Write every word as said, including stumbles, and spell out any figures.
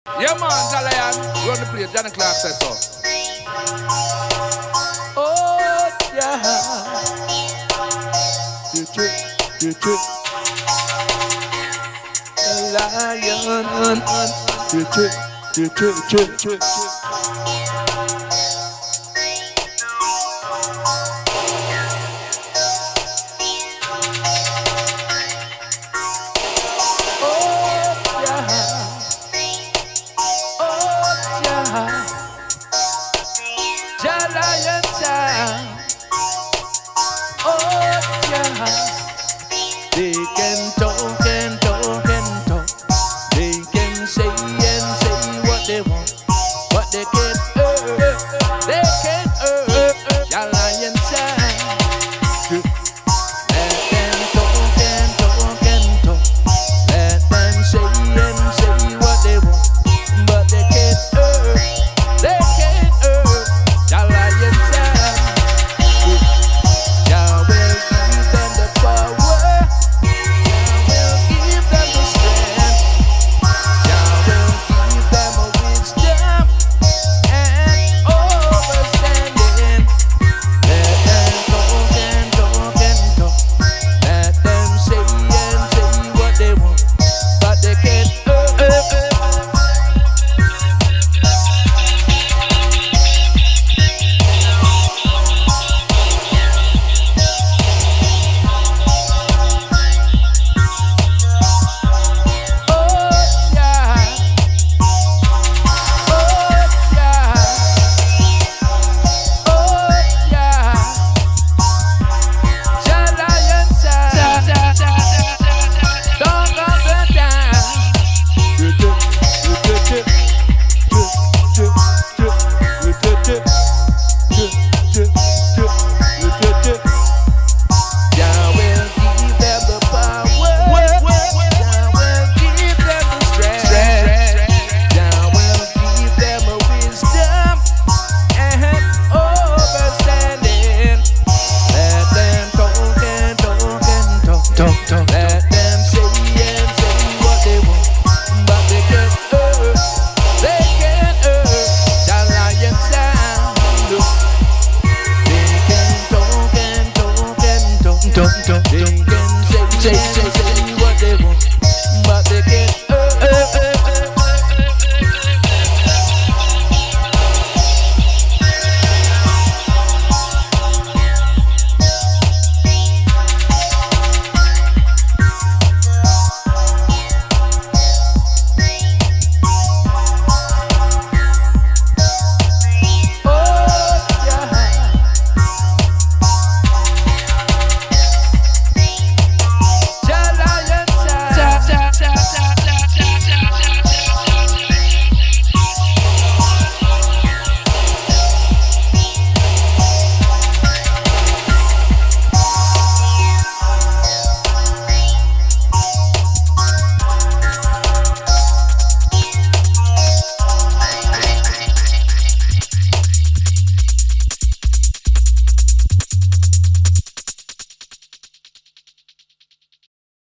Yeah, man, Jalayan. Run the place. Johnny Clark says so. Oh, yeah. You trick, you trick. Lion. You trick, you trick, trick, trick, trick. They can talk and talk and talk. They can say and say what they want.